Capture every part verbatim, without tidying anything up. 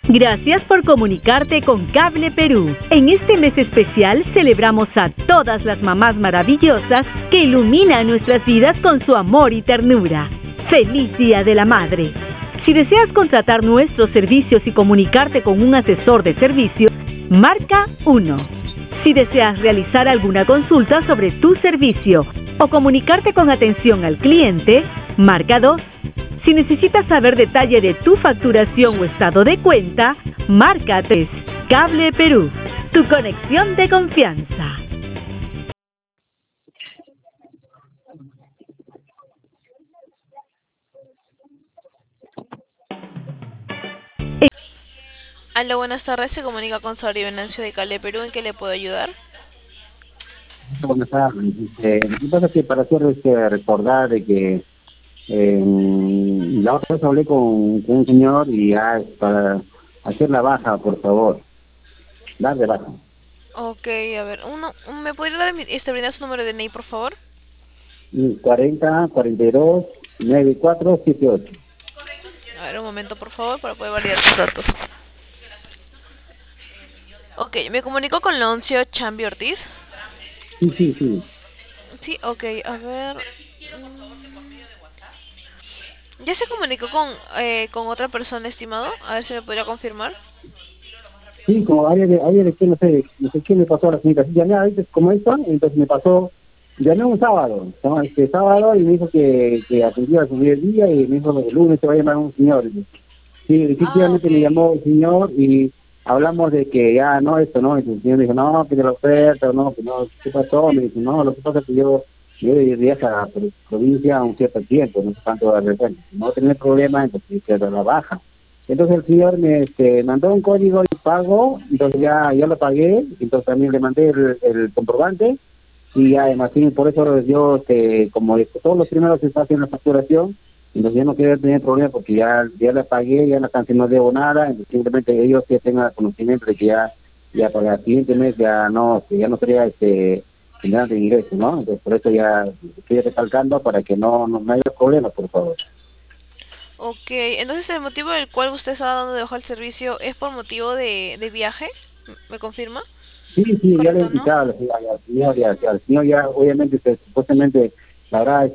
Gracias por comunicarte con Cable Perú. En este mes especial celebramos a todas las mamás maravillosas que iluminan nuestras vidas con su amor y ternura. ¡Feliz Día de la Madre! Si deseas contratar nuestros servicios y comunicarte con un asesor de servicio, marca uno. Si deseas realizar alguna consulta sobre tu servicio o comunicarte con atención al cliente, marca dos. Si necesitas saber detalle de tu facturación o estado de cuenta, marca tres. Cable Perú, tu conexión de confianza. Aló, buenas tardes. Se comunica con Saori Venancio de Cable Perú. ¿En qué le puedo ayudar? Buenas tardes. Este, lo que pasa es que para hacer este, recordar de que eh, la otra vez hablé con, con un señor y ya es para hacer la baja, por favor, dar de baja. Ok, a ver, uno, ¿me podría dar mi- este brindar su número de D N I, por favor? cuarenta, cuarenta y dos, noventa y cuatro, setenta y ocho. A ver, un momento, por favor, para poder validar sus datos. Ok, me comunico con Leoncio Chambi Ortiz. Sí, sí, sí. Sí, ok, a ver. ¿Ya se comunicó con, eh, con otra persona, estimado? A ver si me podría confirmar. Sí, como área de, área de que no sé, no sé qué me pasó a la señorita. Sí, llamé a veces como esta, entonces me pasó, llamé un sábado, ¿no? Este sábado y me dijo que, que atendía a subir el día y me dijo el lunes se va a llamar un señor. Sí, Ah, ok. efectivamente me llamó el señor y hablamos de que ya no, esto no, y el señor me dijo, no, que de la oferta, no, que no, ¿qué pasó? Me dice, no, lo que pasa es que yo, yo iría a la pro- provincia un cierto tiempo, no sé cuánto de repente, no tener problema, entonces se da la baja. Entonces el señor me este, mandó un código y pago, entonces ya, ya lo pagué, entonces también le mandé el, el comprobante y ya además sí, por eso yo, este, como este, todos los primeros se hacen la facturación, entonces ya no quiero tener problemas porque ya ya la pagué, ya la canción no debo nada, entonces simplemente ellos que tengan conocimiento de que ya ya para el siguiente mes ya no, que ya no sería este generante de ingreso, ¿no? Entonces por eso ya estoy recalcando para que no, no, no haya problemas, por favor. Ok, entonces el motivo del cual usted está dando de baja el servicio es por motivo de, de viaje. ¿Me me confirma? Sí, sí, ya le he ¿Correcto, no? indicado al al señor, ya, ya, al señor ya obviamente que supuestamente habrá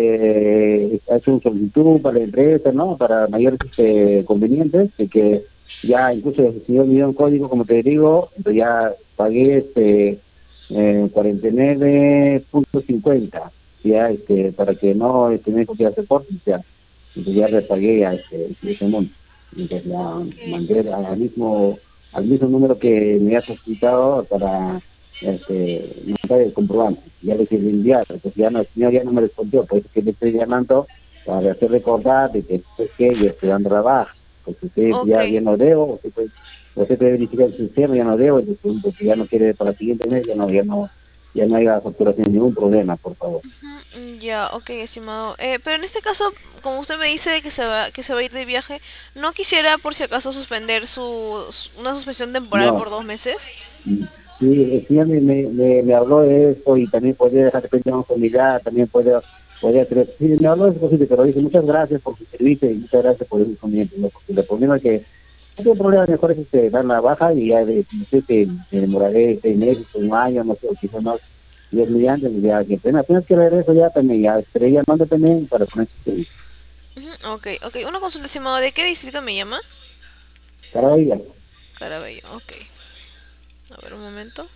este ha hecho una solicitud para la empresa, ¿no? Para mayores este, convenientes, de que ya incluso el señor me dio un código, como te digo, entonces ya pagué este eh, cuarenta y nueve punto cincuenta, ya este para que no este, me dijo que hacer corte, ya, entonces ya le pagué a este, ese monto, entonces ya Ok. mandé al mismo al mismo número que me ha solicitado para este, mandar el comprobante. Ya le quiero enviar, entonces ya no, el señor ya no me respondió, por eso que le estoy llamando para hacer recordar de que es que yo estoy dando la baja, porque usted Ok. ya, ya no debo, usted puede, usted puede verificar el sistema, ya no debo, entonces porque ya no quiere para el siguiente mes, ya no, ya no, ya no haya facturación, ningún problema, por favor. Ujú, mm, ya, ok, estimado. Eh, pero en este caso, como usted me dice que se va, que se va a ir de viaje, ¿no quisiera por si acaso suspender su, su- una suspensión temporal por No, dos meses? sí, el señor me, me, me, me habló de eso y también podría dejar de pensión familiar, también puede, podría hacer, sí, me habló de eso, posible, pero dice muchas gracias por su servicio y muchas gracias por el inconveniente, ¿no? Porque el problema es que no tengo problema, mejor es este, dar la baja y ya de, no sé, que me demoraré seis meses, un año, no sé, o quizás más, Dios mediante, ya que apenas, apenas que regreso ya también, ya estaré llamando también para poner su servicio. Ujú, ok, ok. Una consulta, estimado. ¿De qué distrito me llama? Caravilla. Carabello, ok. A ver, un momento.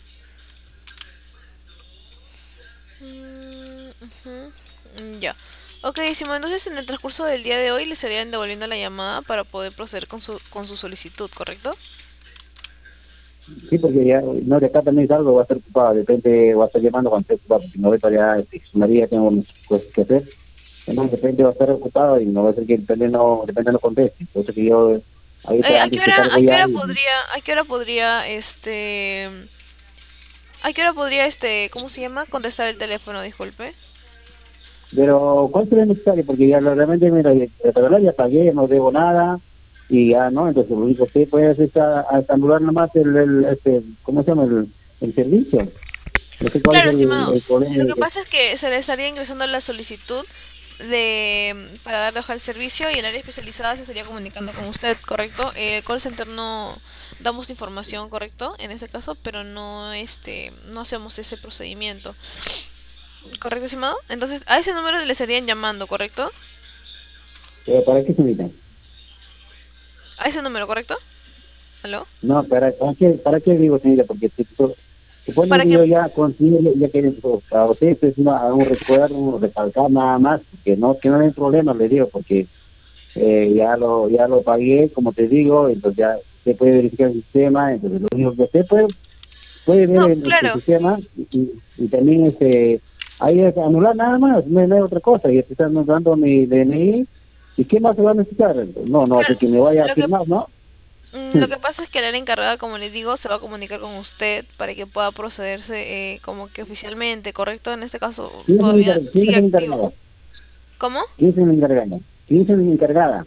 Mm, ujú, mm, ya. Ok, estimado. Entonces, en el transcurso del día de hoy le estarían devolviendo la llamada para poder proceder con su, con su solicitud, ¿correcto? Sí, porque ya, no, de acá también salgo, voy a estar ocupado, de repente voy a estar llamando cuando esté ocupado, porque no voy para allá, este, María, tengo muchas cosas que hacer. Entonces, de repente va a estar ocupado y no va a ser que de repente no, de repente no conteste. Entonces, que yo Eh, ahorita ¿a qué antes que hora, salgo a qué ya, hora y, podría, a qué hora podría, este, a qué hora podría, este, ¿cómo se llama? Contestar el teléfono, disculpe. pero ¿cuál sería necesario? Porque ya lo- realmente, mira, ya- la verdad ya pagué, no debo nada y ya, ¿no? Entonces, lo único que puede hacer es a- hasta anular nomás el, el, este, ¿cómo se llama? El, el servicio. No sé cuál es Claro, el, estimado. el problema. Lo que de- pasa es que se le estaría ingresando la solicitud de para dar de baja el servicio, y el área especializada se estaría comunicando con usted, ¿correcto? El call center no damos información, ¿correcto? En ese caso, pero no este no hacemos ese procedimiento. ¿Correcto, estimado? Entonces, a ese número le estarían llamando, ¿correcto? ¿Pero para qué, señorita? A ese número, ¿correcto? ¿Aló? No, ¿para, para qué, para qué digo, señorita? Porque si, so- supone ¿Para que qué? yo ya consigo, ya, ya que so, a usted es una, un recuerdo, un recalcar nada más, que no, que no hay problema, le digo, porque eh, ya lo ya lo pagué, como te digo, entonces ya usted puede verificar el sistema, entonces lo único que usted puede, puede ver No, en el, el claro. sistema y, y, y también este ahí es anular nada más, no, hay no hay otra cosa, y te están dando mi D N I, ¿y qué más se va a necesitar? No, no, así Claro. que me vaya a Lo que firmar, ¿no? mm, lo que pasa es que la área encargada, como les digo, se va a comunicar con usted para que pueda procederse eh, como que oficialmente, ¿correcto? En este caso ¿Quién es el todavía encargado? ¿Quién es sigue el activo. encargado? ¿Cómo? ¿Quién es el encargado? ¿Quién es el encargada?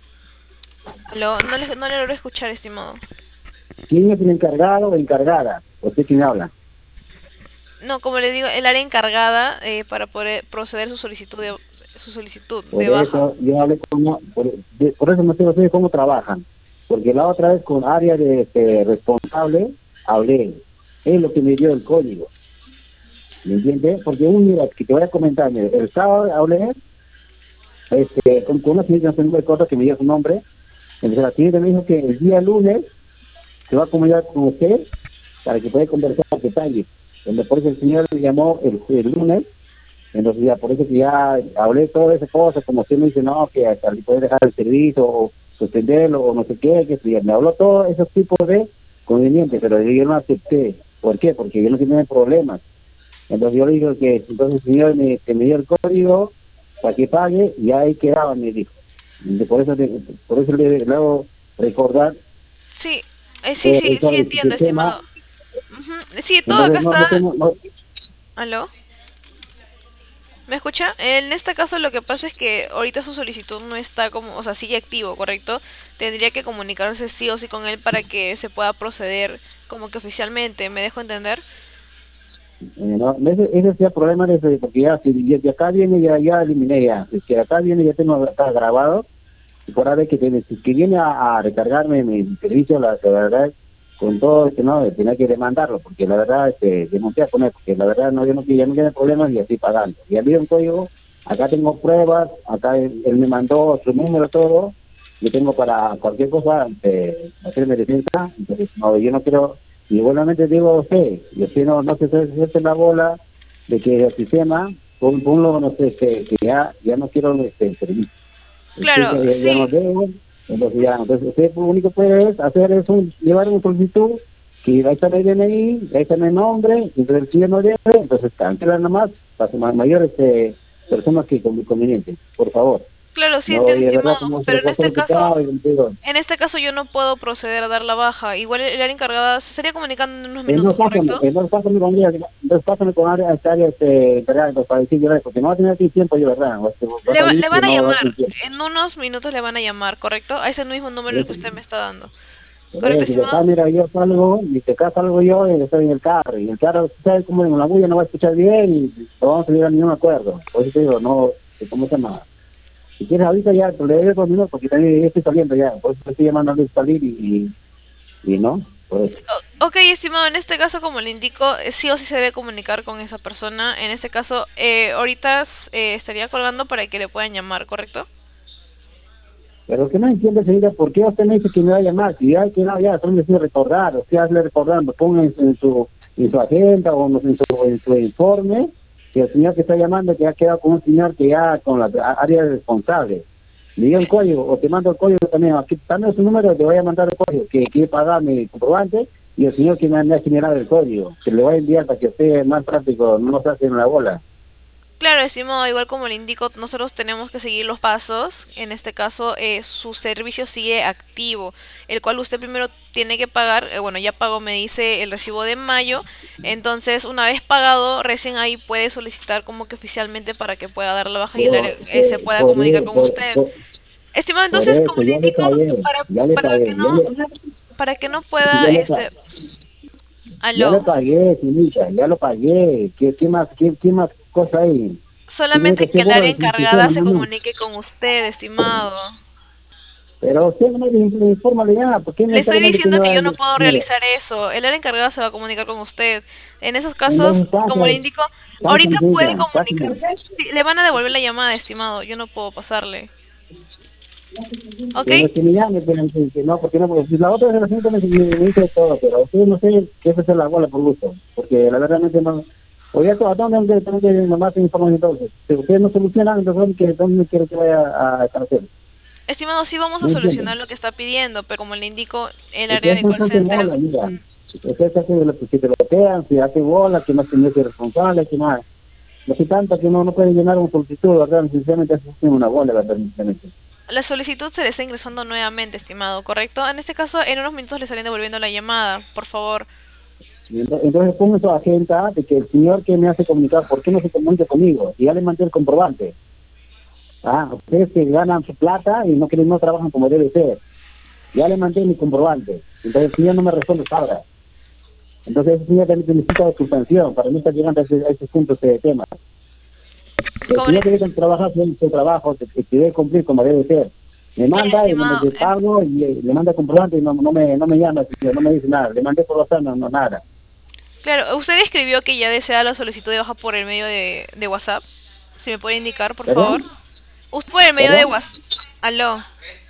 Lo, no le, no le logro escuchar, estimado. ¿Quién es el encargado o encargada? ¿Usted quién habla? No, como le digo, el área encargada eh, para poder proceder su solicitud de su solicitud Por de baja. eso yo hablé con, por, de- por eso no sé ustedes cómo trabajan, porque la otra vez con área de este, responsable hablé, es lo que me dio el código, ¿me entiendes? Porque un mira, que te voy a comentar, mire, el sábado hablé este, con, con una señora de cosas que me dio su nombre, entonces la señora me dijo que el día lunes se va a comunicar con usted para que pueda conversar en detalle. Entonces, por eso el señor me llamó el, el lunes. Entonces ya por eso que ya hablé todas esas cosas, como usted me dice, no, que hasta le puede dejar el servicio o suspenderlo o no sé qué, que si me habló todos esos tipos de convenientes, pero yo no acepté. ¿Por qué? Porque yo no tenía problemas. Entonces yo le digo que entonces el señor me, que me dio el código para que pague y ahí quedaba, me dijo. Y por eso, le- por eso le, le hago recordar Sí, eh, sí, todo, sí, todo sí el entiendo, sistema. estimado. Ujú. Sí, todo acá Entonces no, no está. tengo, no, ¿Aló? ¿Me escucha? En este caso lo que pasa es que ahorita su solicitud no está como, o sea, sigue activo, ¿correcto? Tendría que comunicarse sí o sí con él para que se pueda proceder como que oficialmente, ¿me dejo entender? Eh, no, ese, ese es el problema de ese, porque ya, si de, de acá viene, ya, ya eliminé ya. Es que acá viene, ya tengo acá grabado. Y por ahora que, tiene, si que viene a, a recargarme mi servicio, la, la verdad, con todo, este, no, tenía que demandarlo, porque la verdad, este, denunciar con él, porque la verdad, no, yo no, ya no tiene problemas y estoy pagando. Y envío un código, acá tengo pruebas, acá él, él me mandó su número, todo. Yo tengo para cualquier cosa, este, hacerme defensa. Entonces, no, yo no quiero. Y igualmente digo a usted, y usted no, no se hace la bola de que el sistema, por, por un lado, no sé, que, que ya, ya no quiero este, el servicio. Usted Claro, ya, ya no sí, debe, entonces ya, entonces usted lo único que puede es hacer es un, llevar una solicitud, que ahí está el D N I, ahí está el nombre, entonces el señor no debe, entonces cancela nomás para ma- mayores este, personas que con conveniente, por favor. claro, sí No, y entiendo, de verdad, estimado, como se pero lo en puedo estar este caso, ocupado, y digo, en este caso yo no puedo proceder a dar la baja. Igual el área encargada se estaría comunicando en unos Eh, no, minutos, pásame, ¿correcto? eh, no, pásame con ella, no, pásame con área, esta área, este, encargada, pues, para decir, yo, porque no va a tener aquí tiempo, yo, ¿verdad? Va, va a Le, va- salir le que van a no va a llamar, tener tiempo. en unos minutos le van a llamar, ¿correcto? A ese mismo número que Eso, usted me está dando. ¿Correcto, eh, si de acá, estimado? mira, yo salgo, y de acá salgo yo, y estoy en el carro, y el carro, ¿sabes cómo en la bulla no va a escuchar bien, y no vamos a llegar a ningún acuerdo? Por eso te digo, no, ¿cómo se llama? Si quieres ahorita ya, pues, le doy dos minutos, porque también ya estoy saliendo ya, por eso estoy llamando a salir, y, y, y no, pues. O- ok, estimado, en este caso, como le indico, eh, sí o sí se debe comunicar con esa persona. En este caso, eh, ahorita eh, estaría colgando para que le puedan llamar, ¿correcto? Pero que no entiende, señora, ¿por qué usted me dice que me va a llamar? Si hay que no, ya, solo me decir recordar, o sea, hazle recordar, me ponga en, en su, en su agenda o en su, en su informe, que el señor que está llamando que ha quedado con un señor que ya con la a- área responsable. Le dio el código, o te mando el código también, aquí dame su número, te voy a mandar el código, que quiere pagar mi comprobante, y el señor que me ha generado el código, que le voy a enviar para que esté más práctico, no nos hacen la bola. Claro, estimado, igual como le indico, nosotros tenemos que seguir los pasos. En este caso, eh, su servicio sigue activo, el cual usted primero tiene que pagar. Eh, bueno, ya pagó, me dice el recibo de mayo. Entonces, una vez pagado, recién ahí puede solicitar como que oficialmente para que pueda dar la baja y el Por, área eh, se pueda por, comunicar por, con por, usted. por, Estimado, por entonces, como eso, le ya le indico, pagué, para, ya le para que pagué, ya no, le, para que no ya pueda, le pagué. este, Ya lo aló. pagué, señorita, ya lo pagué. ¿Qué, qué más, qué, qué más cosa hay? Tiene que Solamente que ser el seguro área de que funciona, encargada se no, no. comunique con usted, estimado. Pero usted no me le informa de nada, ¿por qué Le estoy necesariamente diciendo tiene que que yo dar no puedo dinero? realizar eso. El área encargada se va a comunicar con usted. En esos casos, Entonces, como le pasa, indico, pasa, ahorita puede Cristian, pasa. comunicarse. Sí, le van a devolver la llamada, estimado. Yo no puedo pasarle. ¿Ok? Pero que me llame, pero que, que no, porque no, porque si la otra generación también me, me dice todo, pero usted no sé qué es hacer la bola por gusto, porque la verdad no, o ya todo, ¿a dónde tengo que nomás informar entonces? Si ustedes no solucionan, entonces, ¿dónde, ¿dónde quiere que vaya a establecer? Estimado, sí vamos a No solucionar entiendo. lo que está pidiendo, pero como le indico, el área Ustedes de no call se hacen center... bola, mira. Ustedes se hacen, si te bloquean, si hace bola, que más tiene que ser responsable, que más. No sé tanto que no, no pueden llenar una solicitud, ¿verdad? Sinceramente, hacen una bola, ¿verdad? Sinceramente. La solicitud se le está ingresando nuevamente, estimado, ¿correcto? En este caso, en unos minutos le estarían devolviendo la llamada, por favor. Y ento- Entonces pongo eso a agenda de que el señor que me hace comunicar, ¿por qué no se comunica conmigo? Y ya le mandé el comprobante. Ah, ustedes que ganan su plata y no quieren, no trabajan como debe ser. Ya le mandé mi comprobante. Entonces el señor no me responde ahora. Entonces el señor también necesita su sanción para no estar llegando a ese, a ese punto de tema. El Como señor le... que debe trabajar tiene su trabajo, que, que debe cumplir como debe ser. Me Mire, manda y le, estimado, le en- pago y le, le manda comprobante y no, no, me, no me llama, el señor, no me dice nada. Le mandé por WhatsApp, no, no nada. claro, usted escribió que ya desea la solicitud de baja por el medio de, de WhatsApp. Si me puede indicar, por favor. ¿Perdón? Usted por el medio de ¿Perdón? WhatsApp... Aló.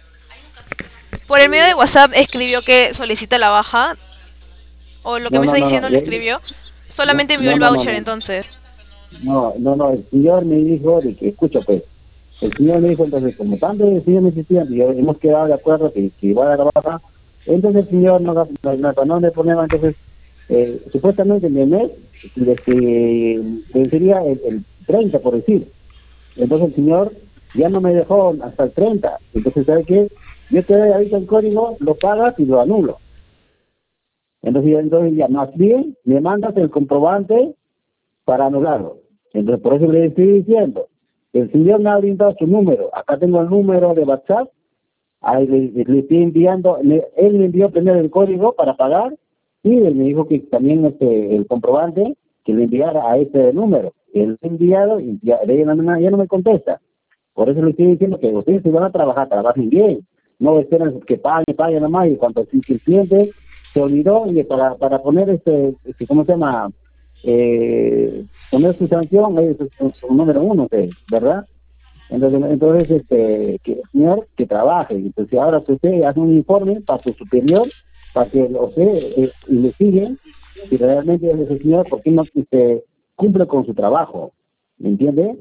Por el medio de WhatsApp escribió que solicita la baja, o lo que No, me no, está no, no. diciendo le Yo- escribió. No, Solamente envió no, el no, no, voucher, no. entonces. No, no, no, el señor me dijo de que, escucha pues, el señor me dijo entonces, como tanto el señor me insistía, y yo- hemos quedado de acuerdo que, que iba a dar la baja, entonces el señor no, no, no, no, no le ponía, entonces, eh, supuestamente en el mes, este, vencería el, el treinta por decir, entonces el señor ya no me dejó hasta el treinta, entonces, ¿sabe qué? Yo te doy ahorita el código, lo pagas y lo anulo. Entonces, entonces ya más bien, me mandas el comprobante para anularlo. Entonces, por eso le estoy diciendo, el señor me ha brindado su número, acá tengo el número de WhatsApp, ahí le, le estoy enviando, le- él me envió primero el código para pagar, y él me dijo que también este, el comprobante, que le enviara a este número. Él lo ha enviado y ya, ya, no, ya no me contesta. Por eso le estoy diciendo que ustedes si van a trabajar, trabajen bien, no esperen que paguen, paguen nomás, y cuando si si el cliente se olvidó y para, para poner este, este, ¿cómo se llama? Eh, poner su sanción es su, su número uno, ¿sí? ¿Verdad? Entonces, entonces este, que el señor que trabaje, entonces ahora que usted hace un informe para su superior, para que usted eh, investigue si realmente es ese señor, por qué no este, cumple con su trabajo, ¿me entiende?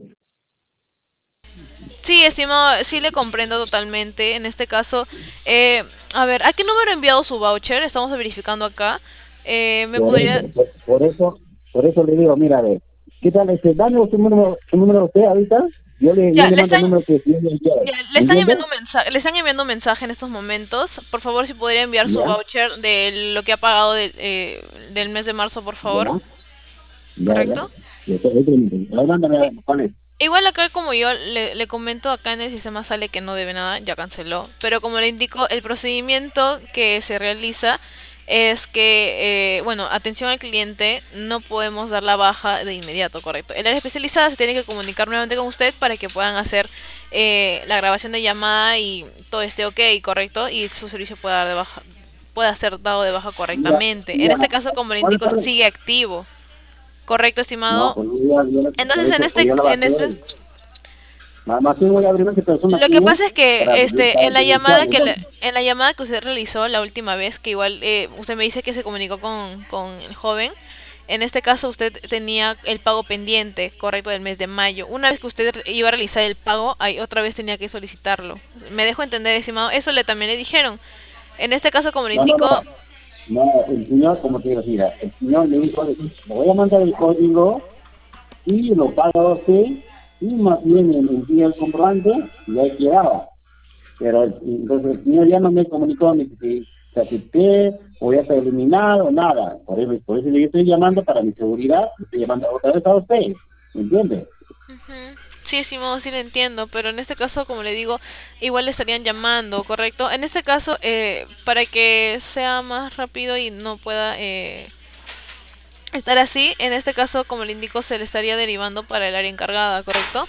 Sí, estimado, sí le comprendo totalmente. En este caso, eh, a ver, ¿a qué número ha enviado su voucher? Estamos verificando acá. Eh, ¿me Por eso, podría...? por, por eso, por eso le digo, mira, a ver, ¿qué tal? Este, dame su número, su número a usted ahorita, yo le, yo Ya, le le mando el están, número que yo le envié, ya, le ¿me están entiende? enviando mensaje, le están enviando mensaje en estos momentos. Por favor, si podría enviar su Ya, voucher de lo que ha pagado de, eh, del mes de marzo, por favor. ya, ya, ya. ¿Correcto? Y eso, eso, ahora mándame, ¿cuál es? Igual acá como yo le, le comento, acá en el sistema sale que no debe nada, ya canceló. Pero como le indico, el procedimiento que se realiza es que, eh, bueno, atención al cliente, no podemos dar la baja de inmediato, correcto. El área especializada se tiene que comunicar nuevamente con usted para que puedan hacer eh, la grabación de llamada y todo esté ok, correcto, y su servicio pueda dar de baja, pueda ser dado de baja Mira, correctamente. En mira, este caso, como le ¿cuál es, indico, cuál es? sigue activo, correcto, No, estimado. pues yo, yo, por Entonces, en eso, pues este, yo la en bajé, este nada más que voy a abrir una persona Lo aquí, que pasa es que para, este para en la llamada denunciarme, que le- entonces, en la llamada que usted realizó la última vez, que igual eh, usted me dice que se comunicó con, con el joven, en este caso usted tenía el pago pendiente, correcto, del mes de mayo. Una vez que usted iba a realizar el pago, ahí otra vez tenía que solicitarlo. Me dejo entender, estimado, eso le también le dijeron. En este caso, como le no, no, indico, no, no, el señor, como te digo, mira, el señor me dijo, le voy a mandar el código, y lo paga usted, y más bien me envía el comprobante, y ahí quedaba. Pero entonces el señor ya no me comunicó ni si se acepté o ya está eliminado, nada. Por eso, por eso yo estoy llamando para mi seguridad, estoy llamando otra vez a usted, ¿me entiende? ujú, sí, estimado, sí lo entiendo, pero en este caso, como le digo, igual le estarían llamando, ¿correcto? En este caso, eh, para que sea más rápido y no pueda, eh, estar así, en este caso, como le indico, se le estaría derivando para el área encargada, ¿correcto?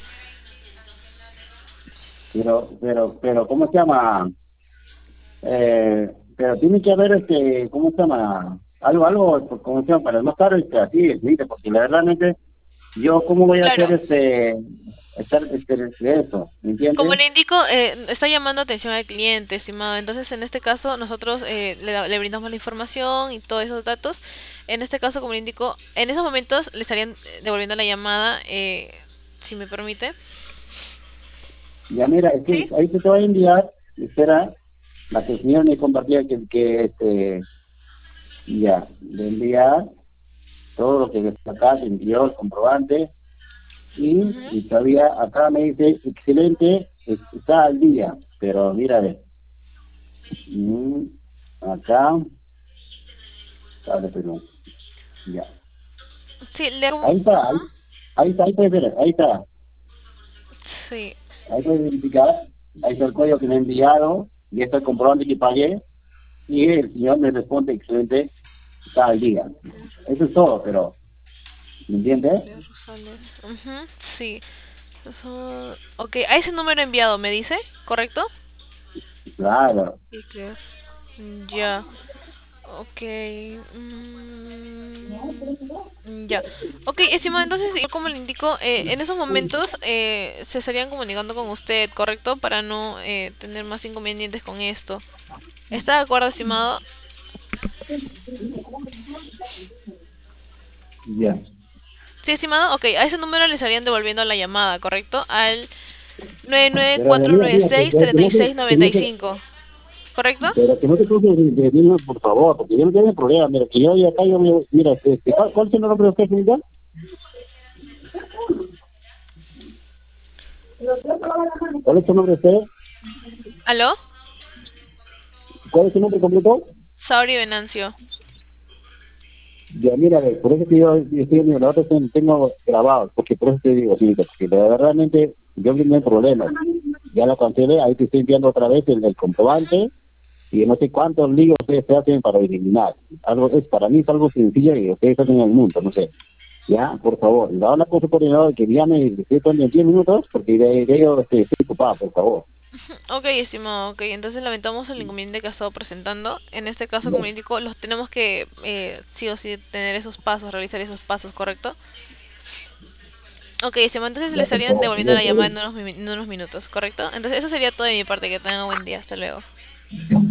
Pero, pero, pero, ¿cómo se llama? Eh, pero tiene que haber, este, ¿cómo se llama? Algo, algo, ¿cómo se llama? Para no estar este, así, ¿viste? Porque la realmente, yo, ¿cómo voy a hacer Claro. este, estar, este, de eso? ¿Me Como entiendes? le indico, eh, está llamando atención al cliente, estimado. Entonces, en este caso, nosotros eh, le, da- le brindamos la información y todos esos datos. En este caso, como le indico, en esos momentos le estarían eh, devolviendo la llamada, eh, si me permite. Ya mira, es que ¿Sí? ahí te voy a enviar, espera, la que el señor me compartía que, que este, ya, le envía todo lo que acá se envió, el comprobante, y, Ujú. y todavía acá me dice, excelente, es- está al día, pero mira, ve, mm, acá, sale Perú, ya, Sí, le hago... ahí está, ahí, Ajá. ahí está, ahí puedes ver, ahí está, Sí. ahí puedes verificar, ahí está el código que me ha enviado, y está el comprobante que pagué, y el señor me responde, excelente, está al día. Eso es todo, pero, ¿me entiendes? Claire Rosales. Ujú, sí. Eso- Ok, a ese número enviado, ¿me dice? ¿Correcto? Claro, Sí, Claire. Mm, ya. Ok. mm, ya. Ok, estimado, entonces, yo como le indico, eh, en esos momentos eh, se estarían comunicando con usted, ¿correcto? Para no eh, tener más inconvenientes con esto. ¿Está de acuerdo, estimado? ya. Sí, estimado. Ok, a ese número le estarían devolviendo la llamada, ¿correcto? Al nueve nueve Pero cuatro mira, nueve mira, que, seis que, que treinta y no seis te, que noventa no y te, cinco ¿correcto? pero que no te toques de, de mí, por favor, porque yo no tengo problema. Mira, que yo ya acá, yo me, mira, este, ¿cuál, cuál es el nombre de usted, señorita? ¿Cuál es su nombre de usted? ¿Aló? ¿Cuál es su nombre completo? Sauri Venancio. Ya, mira, ve, por eso que yo, yo estoy, mira, la otra ten- tengo grabado, porque por eso te digo, señorita, porque la verdad, realmente yo no hay problemas. Ya la cancelé, ahí te estoy enviando otra vez el, el comprobante, y no sé cuántos líos ustedes se hacen para eliminar. Algo, es, para mí es algo sencillo y ustedes hacen en el mundo, no sé. Ya, por favor, le habla con su coordinador que llame y estoy con en diez minutos, porque de, de ello este, estoy ocupado, por favor. Ok, estimado, ok. Entonces lamentamos el inconveniente que ha estado presentando. En este caso, Ya, como indico, los tenemos que eh, sí o sí tener esos pasos, realizar esos pasos, ¿correcto? Ok, estimado, entonces le ya, por estarían favor. devolviendo la llamada en unos, mi- en unos minutos, ¿correcto? Entonces eso sería todo de mi parte. Que tengan buen día. Hasta luego.